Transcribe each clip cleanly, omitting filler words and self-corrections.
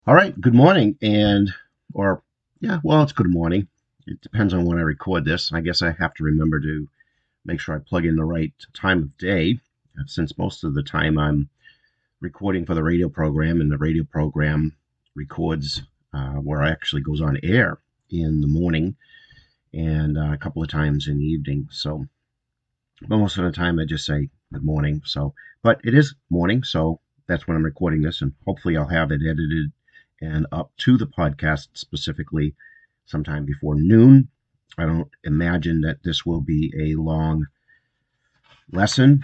All right, good morning. It's good morning. It depends on when I record this. I guess I have to remember to make sure I plug in the right time of day, since most of the time I'm recording for the radio program, and the radio program records where it actually goes on air in the morning and a couple of times in the evening. But most of the time I just say good morning. But it is morning, so that's when I'm recording this, and hopefully I'll have it edited and up to the podcast specifically sometime before noon. I don't imagine that this will be a long lesson.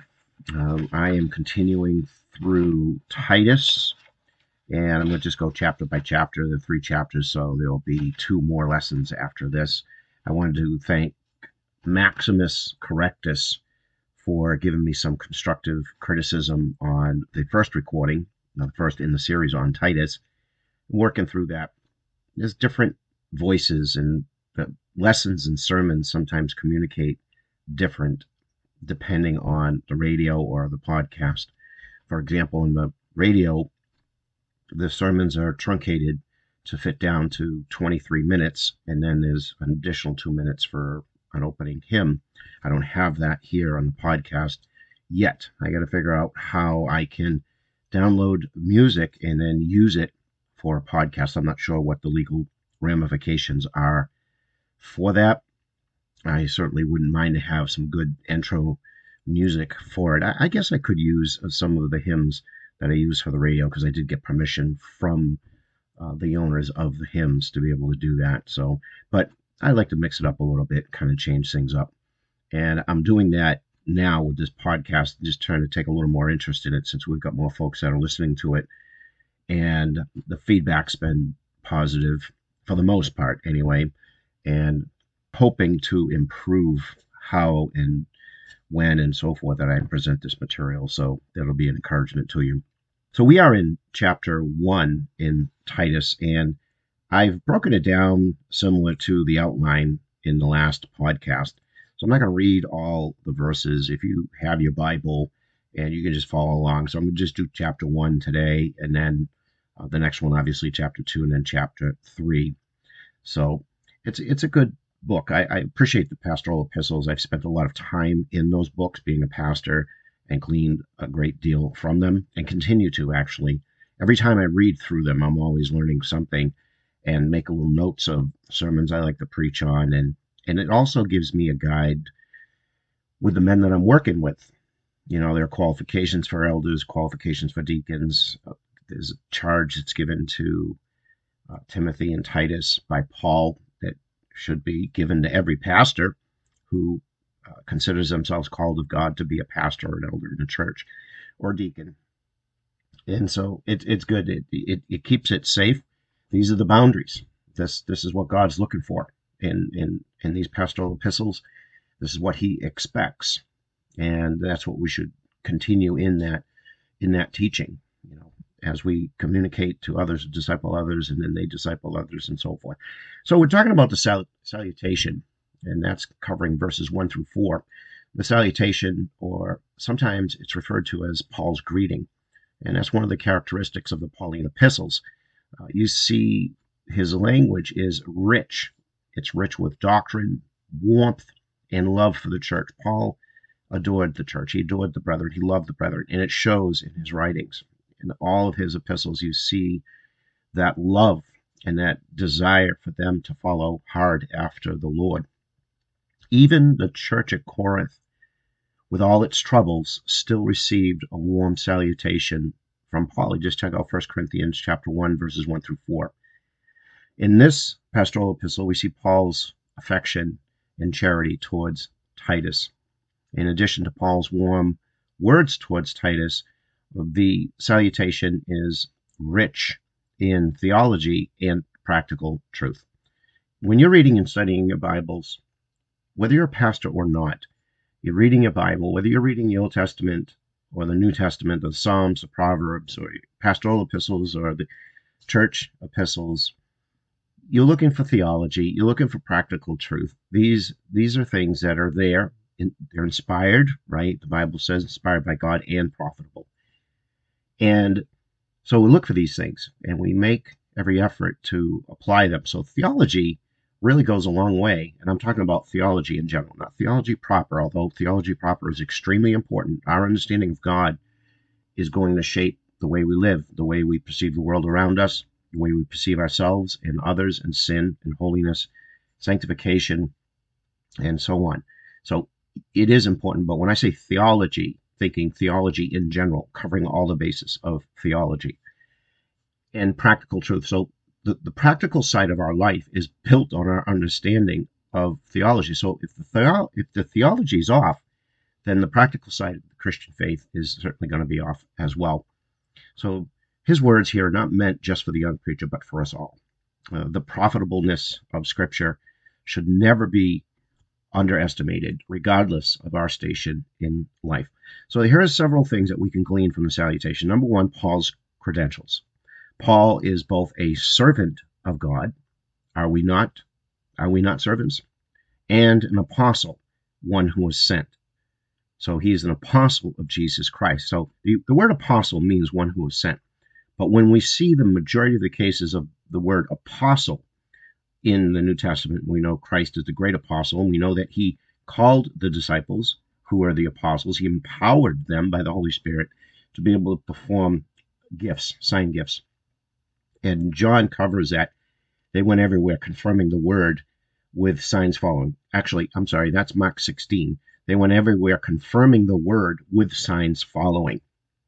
I am continuing through Titus, and I'm going to just go chapter by chapter, the three chapters, so there'll be two more lessons after this. I wanted to thank Maximus Correctus for giving me some constructive criticism on the first recording, the first in the series on Titus. Working through that, there's different voices, and the lessons and sermons sometimes communicate different depending on the radio or the podcast. For example, in the radio, the sermons are truncated to fit down to 23 minutes, and then there's an additional 2 minutes for an opening hymn. I don't have that here on the podcast yet. I got to figure out how I can download music and then use it for a podcast. I'm not sure what the legal ramifications are for that. I certainly wouldn't mind to have some good intro music for it. I guess I could use some of the hymns that I use for the radio, because I did get permission from the owners of the hymns to be able to do that. But I like to mix it up a little bit, kind of change things up. And I'm doing that now with this podcast, just trying to take a little more interest in it, since we've got more folks that are listening to it. And the feedback's been positive for the most part anyway, and hoping to improve how and when and so forth that I present this material. So that'll be an encouragement to you. So we are in chapter 1 in Titus, and I've broken it down similar to the outline in the last podcast. So I'm not going to read all the verses. If you have your Bible, and you can just follow along. So I'm going to just do chapter 1 today, and then the next one, obviously, chapter 2, and then chapter 3. So it's a good book. I appreciate the pastoral epistles. I've spent a lot of time in those books being a pastor, and gleaned a great deal from them, and continue to, actually. Every time I read through them, I'm always learning something, and make a little notes of sermons I like to preach on. And it also gives me a guide with the men that I'm working with. There are qualifications for elders, qualifications for deacons. There's a charge that's given to Timothy and Titus by Paul that should be given to every pastor who considers themselves called of God to be a pastor or an elder in a church or deacon. And so it's good. It keeps it safe. These are the boundaries. This is what God's looking for in these pastoral epistles. This is what He expects, and that's what we should continue in that teaching. As we communicate to others, disciple others, and then they disciple others, and so forth. So we're talking about the salutation, and that's covering verses 1 through 4. The salutation, or sometimes it's referred to as Paul's greeting, and that's one of the characteristics of the Pauline epistles. You see his language is rich. It's rich with doctrine, warmth, and love for the church. Paul adored the church. He adored the brethren. He loved the brethren, and it shows in his writings. In all of his epistles, you see that love and that desire for them to follow hard after the Lord. Even the church at Corinth, with all its troubles, still received a warm salutation from Paul. Just check out 1 Corinthians chapter 1, verses 1 through 4. In this pastoral epistle, we see Paul's affection and charity towards Titus. In addition to Paul's warm words towards Titus, the salutation is rich in theology and practical truth. When you're reading and studying your Bibles, whether you're a pastor or not, you're reading your Bible, whether you're reading the Old Testament or the New Testament, the Psalms, the Proverbs, or pastoral epistles, or the church epistles, you're looking for theology, you're looking for practical truth. These are things that are there. They're inspired, right? The Bible says inspired by God and profitable. And so we look for these things, and we make every effort to apply them. So theology really goes a long way, and I'm talking about theology in general, not theology proper, although theology proper is extremely important. Our understanding of God is going to shape the way we live, the way we perceive the world around us, the way we perceive ourselves and others, and sin and holiness, sanctification, and so on. So it is important, but when I say theology, thinking theology in general, covering all the bases of theology and practical truth. So the practical side of our life is built on our understanding of theology. So if the theology is off, then the practical side of the Christian faith is certainly going to be off as well. So his words here are not meant just for the young preacher, but for us all. The profitableness of Scripture should never be underestimated, regardless of our station in life. So here are several things that we can glean from the salutation. Number one, Paul's credentials. Paul is both a servant of God. Are we not? Are we not servants? And an apostle, one who was sent. So he is an apostle of Jesus Christ. So the word apostle means one who was sent. But when we see the majority of the cases of the word apostle in the New Testament, we know Christ is the great apostle, and we know that he called the disciples, who are the apostles, he empowered them by the Holy Spirit to be able to perform gifts, sign gifts. And John covers that. They went everywhere confirming the word with signs following. Actually, I'm sorry, that's Mark 16. They went everywhere confirming the word with signs following.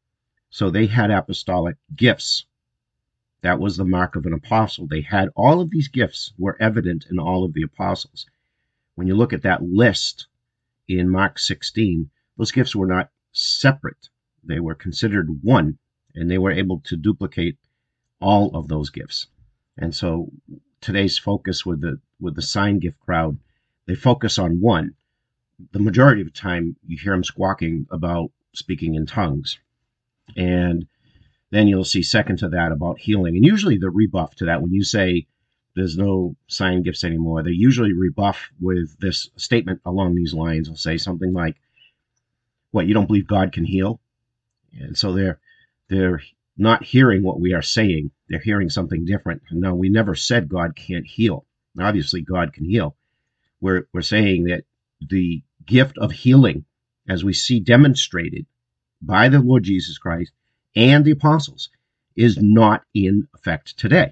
So they had apostolic gifts. That was the mark of an apostle. They had all of these gifts were evident in all of the apostles. When you look at that list in Mark 16, those gifts were not separate. They were considered one, and they were able to duplicate all of those gifts. And so today's focus with the sign gift crowd, they focus on one. The majority of the time, you hear them squawking about speaking in tongues. And then you'll see second to that about healing. And usually the rebuff to that, when you say there's no sign gifts anymore, they usually rebuff with this statement along these lines. They'll say something like, what, you don't believe God can heal? And so they're not hearing what we are saying. They're hearing something different. No, we never said God can't heal. Obviously, God can heal. We're saying that the gift of healing, as we see demonstrated by the Lord Jesus Christ and the apostles, is not in effect today.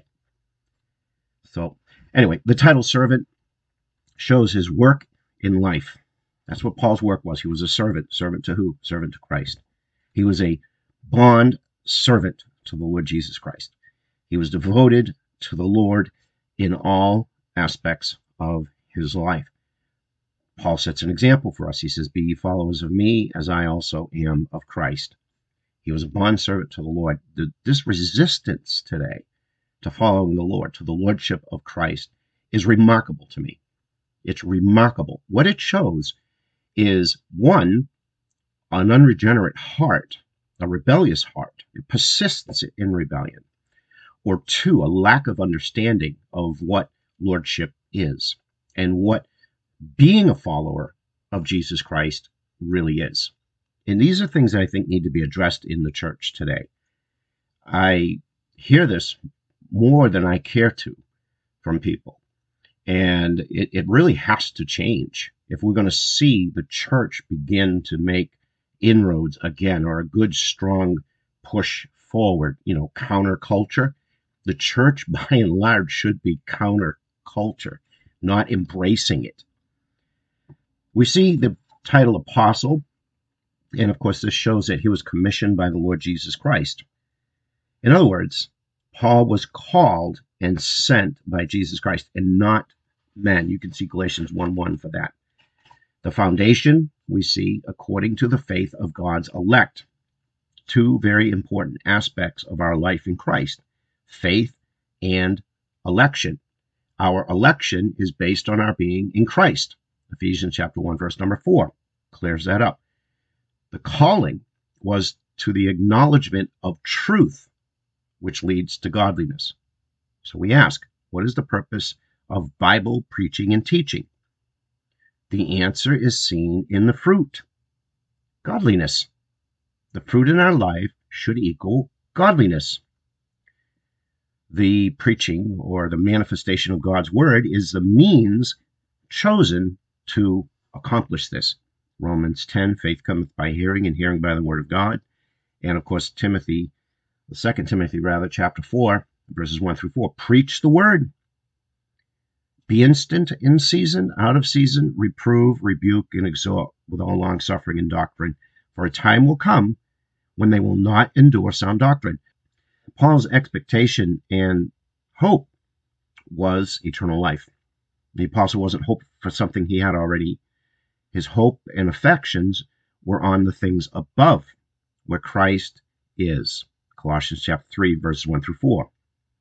So anyway, the title servant shows his work in life. That's what Paul's work was. He was a servant. Servant to who? Servant to Christ. He was a bond servant to the Lord Jesus Christ. He was devoted to the Lord in all aspects of his life. Paul sets an example for us. He says, be ye followers of me, as I also am of Christ. He was a bondservant to the Lord. This resistance today to following the Lord, to the lordship of Christ, is remarkable to me. It's remarkable. What it shows is, one, an unregenerate heart, a rebellious heart, persistence in rebellion, or two, a lack of understanding of what lordship is and what being a follower of Jesus Christ really is. And these are things that I think need to be addressed in the church today. I hear this more than I care to from people. And it really has to change if we're going to see the church begin to make inroads again, or a good, strong push forward, counterculture. The church, by and large, should be counterculture, not embracing it. We see the title apostle, and of course, this shows that he was commissioned by the Lord Jesus Christ. In other words, Paul was called and sent by Jesus Christ and not men. You can see Galatians 1:1 for that. The foundation we see according to the faith of God's elect. Two very important aspects of our life in Christ, faith and election. Our election is based on our being in Christ. Ephesians chapter 1, verse number 4 clears that up. The calling was to the acknowledgement of truth, which leads to godliness. So we ask, what is the purpose of Bible preaching and teaching? The answer is seen in the fruit, godliness. The fruit in our life should equal godliness. The preaching or the manifestation of God's word is the means chosen to accomplish this. Romans 10, faith cometh by hearing, and hearing by the word of God. And of course, Timothy, 2 Timothy chapter 4, verses 1 through 4, preach the word. Be instant in season, out of season, reprove, rebuke, and exhort with all long suffering and doctrine. For a time will come when they will not endure sound doctrine. Paul's expectation and hope was eternal life. The apostle wasn't hoping for something he had already. His hope and affections were on the things above, where Christ is. Colossians chapter 3, verses 1 through 4.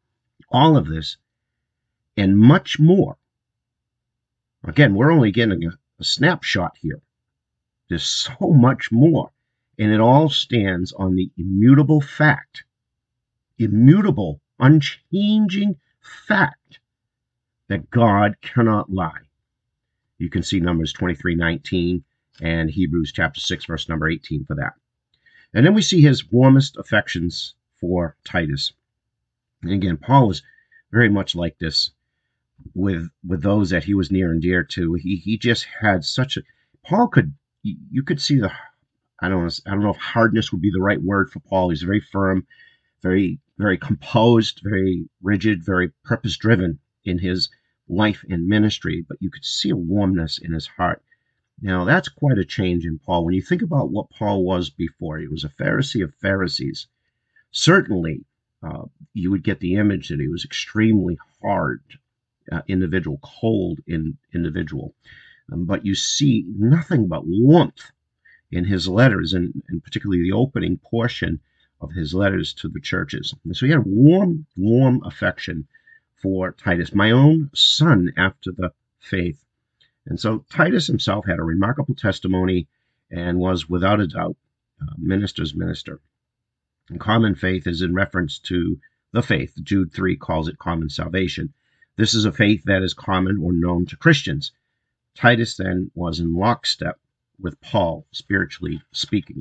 All of this and much more. Again, we're only getting a snapshot here. There's so much more. And it all stands on the immutable fact, immutable, unchanging fact that God cannot lie. You can see Numbers 23:19 and Hebrews chapter 6, verse number 18 for that. And then we see his warmest affections for Titus. And again, Paul was very much like this with those that he was near and dear to. He just had such a, Paul could, you could see the, I don't know if hardness would be the right word for Paul. He's very firm, very, very composed, very rigid, very purpose-driven in his life and ministry, but you could see a warmness in his heart. Now, that's quite a change in Paul. When you think about what Paul was before, he was a Pharisee of Pharisees. Certainly, you would get the image that he was extremely hard individual, cold individual. But you see nothing but warmth in his letters, and particularly the opening portion of his letters to the churches. And so he had a warm affection for Titus, my own son after the faith. And so Titus himself had a remarkable testimony and was without a doubt minister's minister. And common faith is in reference to the faith. Jude 3 calls it common salvation. This is a faith that is common or known to Christians. Titus then was in lockstep with Paul, spiritually speaking.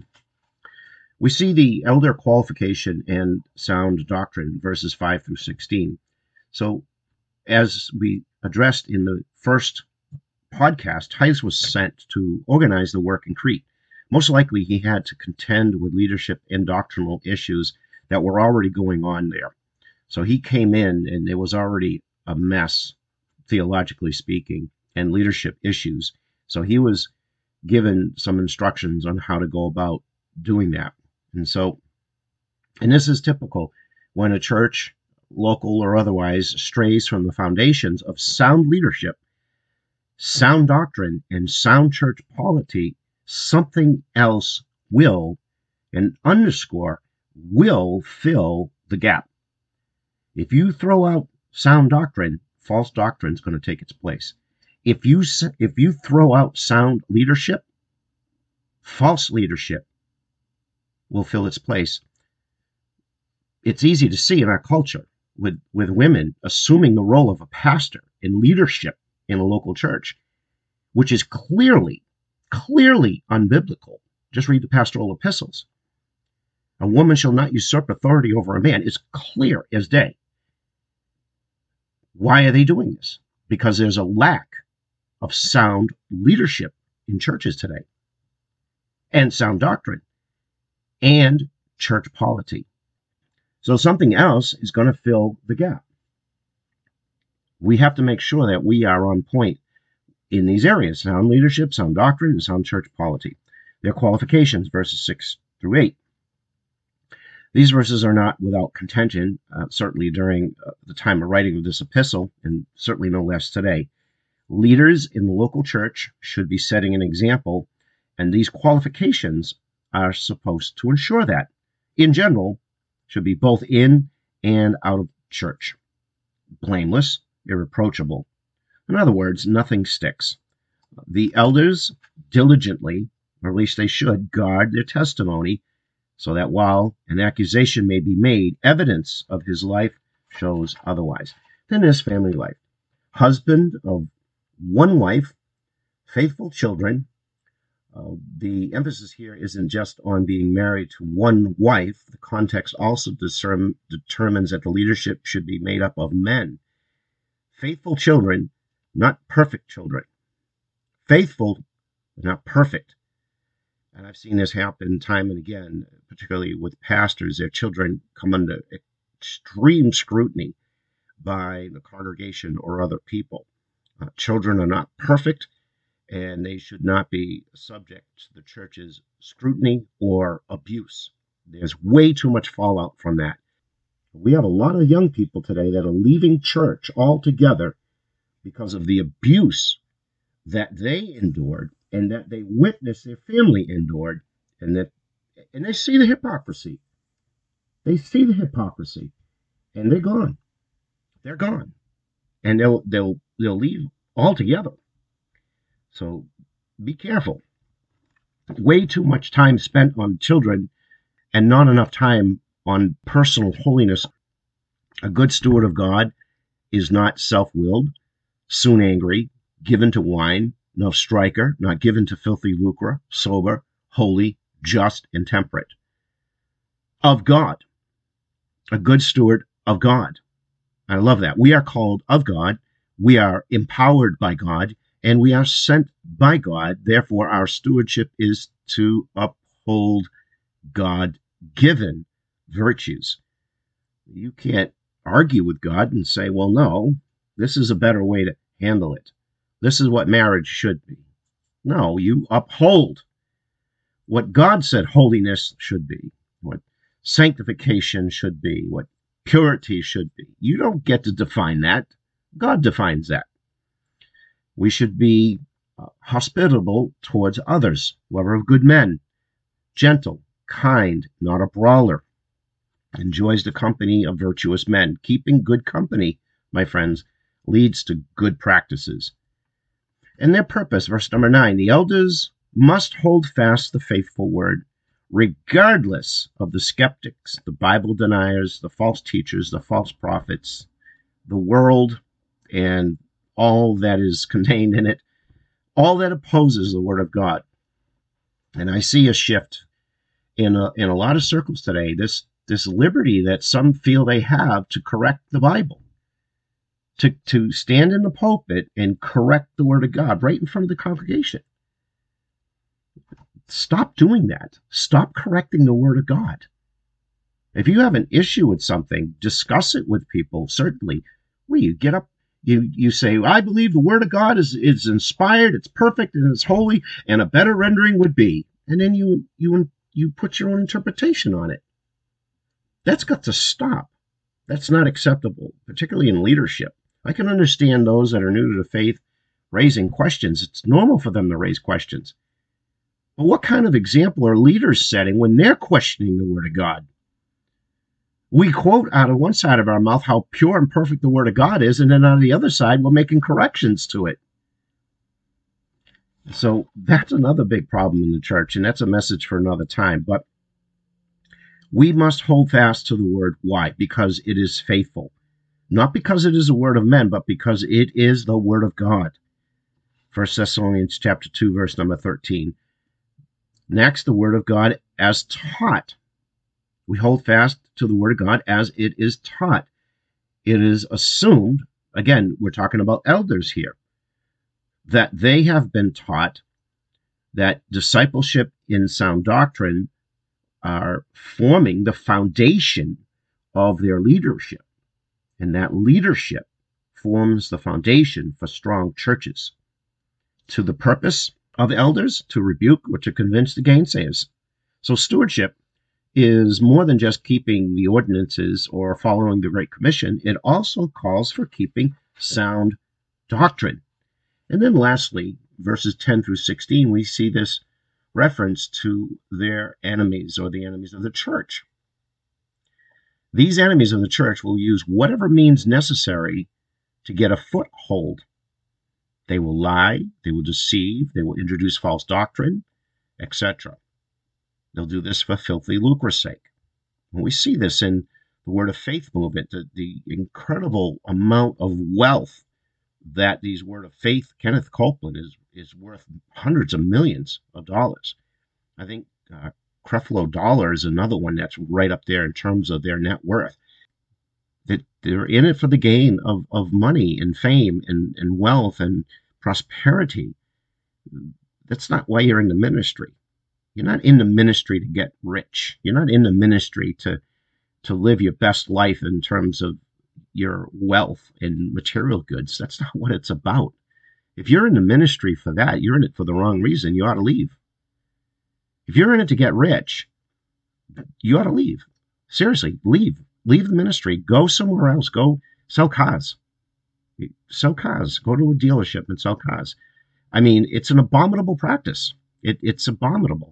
We see the elder qualification and sound doctrine, verses 5 through 16. So, as we addressed in the first podcast, Titus was sent to organize the work in Crete. Most likely, he had to contend with leadership and doctrinal issues that were already going on there. So he came in, and there was already a mess, theologically speaking, and leadership issues. So he was given some instructions on how to go about doing that. And this is typical when a church, local or otherwise, strays from the foundations of sound leadership, sound doctrine, and sound church polity. Something else will, and underscore, will fill the gap. If you throw out sound doctrine, false doctrine is going to take its place. If you throw out sound leadership, false leadership will fill its place. It's easy to see in our culture with women assuming the role of a pastor in leadership in a local church, which is clearly unbiblical. Just read the pastoral epistles. A woman shall not usurp authority over a man. It's clear as day. Why are they doing this? Because there's a lack of sound leadership in churches today, and sound doctrine, and church polity. So something else is going to fill the gap. We have to make sure that we are on point in these areas: sound leadership, sound doctrine, and sound church polity. Their qualifications, verses 6 through 8. These verses are not without contention, certainly during the time of writing of this epistle, and certainly no less today. Leaders in the local church should be setting an example, and these qualifications are supposed to ensure that. In general, should be both in and out of church. Blameless, irreproachable. In other words, nothing sticks. The elders diligently, or at least they should, guard their testimony, so that while an accusation may be made, evidence of his life shows otherwise. Then there's family life. Husband of one wife, faithful children, The emphasis here isn't just on being married to one wife. The context also determines that the leadership should be made up of men. Faithful children, not perfect children. Faithful, but not perfect. And I've seen this happen time and again, particularly with pastors. Their children come under extreme scrutiny by the congregation or other people. Children are not perfect, and they should not be subject to the church's scrutiny or abuse. There's way too much fallout from that. We have a lot of young people today that are leaving church altogether because of the abuse that they endured and that they witnessed their family endured, and they see the hypocrisy. They see the hypocrisy, and they're gone. They're gone, and they'll leave altogether. So be careful. Way too much time spent on children and not enough time on personal holiness. A good steward of God is not self-willed, soon angry, given to wine, no striker, not given to filthy lucre, sober, holy, just, and temperate. Of God. A good steward of God. I love that. We are called of God. We are empowered by God, and we are sent by God. Therefore, our stewardship is to uphold God-given virtues. You can't argue with God and say, well, no, this is a better way to handle it. This is what marriage should be. No, you uphold what God said holiness should be, what sanctification should be, what purity should be. You don't get to define that. God defines that. We should be hospitable towards others, lover of good men, gentle, kind, not a brawler, enjoys the company of virtuous men. Keeping good company, my friends, leads to good practices. And their purpose, verse number 9, the elders must hold fast the faithful word, regardless of the skeptics, the Bible deniers, the false teachers, the false prophets, the world, and all that is contained in it, all that opposes the word of God. And I see a shift in a lot of circles today, this liberty that some feel they have to correct the Bible, to stand in the pulpit and correct the word of God right in front of the congregation. Stop doing that. Stop correcting the word of God. If you have an issue with something, discuss it with people, certainly. Well, you get up, you say, I believe the word of God is inspired, it's perfect, and it's holy, and a better rendering would be. And then you put your own interpretation on it. That's got to stop. That's not acceptable, particularly in leadership. I can understand those that are new to the faith raising questions. It's normal for them to raise questions. But what kind of example are leaders setting when they're questioning the word of God? We quote out of one side of our mouth how pure and perfect the word of God is, and then on the other side, we're making corrections to it. So that's another big problem in the church, and that's a message for another time. But we must hold fast to the word. Why? Because it is faithful. Not because it is a word of men, but because it is the word of God. 1 Thessalonians chapter 2, verse number 13. Next, the word of God as taught. We hold fast to the word of God as it is taught. It is assumed, again, we're talking about elders here, that they have been taught that discipleship in sound doctrine are forming the foundation of their leadership. And that leadership forms the foundation for strong churches. To the purpose of elders, to rebuke or to convince the gainsayers. So stewardship is more than just keeping the ordinances or following the Great Commission. It also calls for keeping sound doctrine. And then lastly, verses 10 through 16, we see this reference to their enemies or the enemies of the church. These enemies of the church will use whatever means necessary to get a foothold. They will lie, they will deceive, they will introduce false doctrine, etc. They'll do this for filthy lucre's sake. And we see this in the Word of Faith movement, the incredible amount of wealth that these Word of Faith, Kenneth Copeland is worth hundreds of millions of dollars. I think Creflo Dollar is another one that's right up there in terms of their net worth. That they're in it for the gain of money and fame and wealth and prosperity. That's not why you're in the ministry. You're not in the ministry to get rich. You're not in the ministry to live your best life in terms of your wealth and material goods. That's not what it's about. If you're in the ministry for that, you're in it for the wrong reason. You ought to leave. If you're in it to get rich, you ought to leave. Seriously, leave. Leave the ministry. Go somewhere else. Go sell cars. Sell cars. Go to a dealership and sell cars. I mean, it's an abominable practice. It's abominable.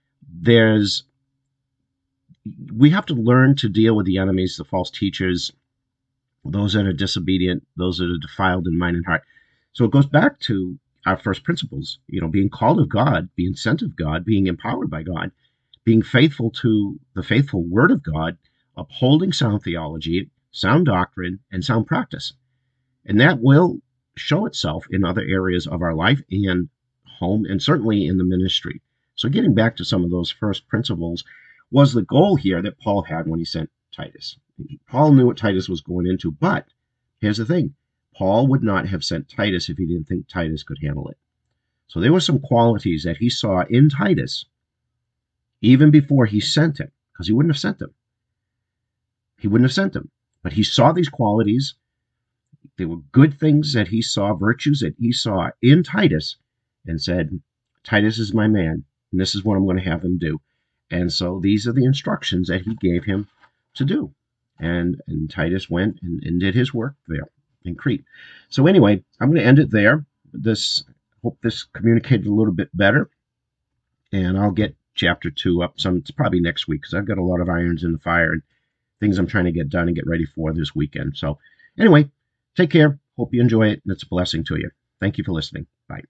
We have to learn to deal with the enemies, the false teachers, those that are disobedient, those that are defiled in mind and heart. So it goes back to our first principles, being called of God, being sent of God, being empowered by God, being faithful to the faithful word of God, upholding sound theology, sound doctrine, and sound practice. And that will show itself in other areas of our life and home, and certainly in the ministry. So getting back to some of those first principles was the goal here that Paul had when he sent Titus. Paul knew what Titus was going into, but here's the thing. Paul would not have sent Titus if he didn't think Titus could handle it. So there were some qualities that he saw in Titus even before he sent him, because he wouldn't have sent him. He wouldn't have sent him. But he saw these qualities. They were good things that he saw, virtues that he saw in Titus, and said, Titus is my man, and this is what I'm going to have him do. And so these are the instructions that he gave him to do. And Titus went and did his work there in Crete. So anyway, I'm going to end it there. Hope this communicated a little bit better. And I'll get chapter 2 up it's probably next week, because I've got a lot of irons in the fire and things I'm trying to get done and get ready for this weekend. So anyway, take care. Hope you enjoy it, and it's a blessing to you. Thank you for listening. Bye.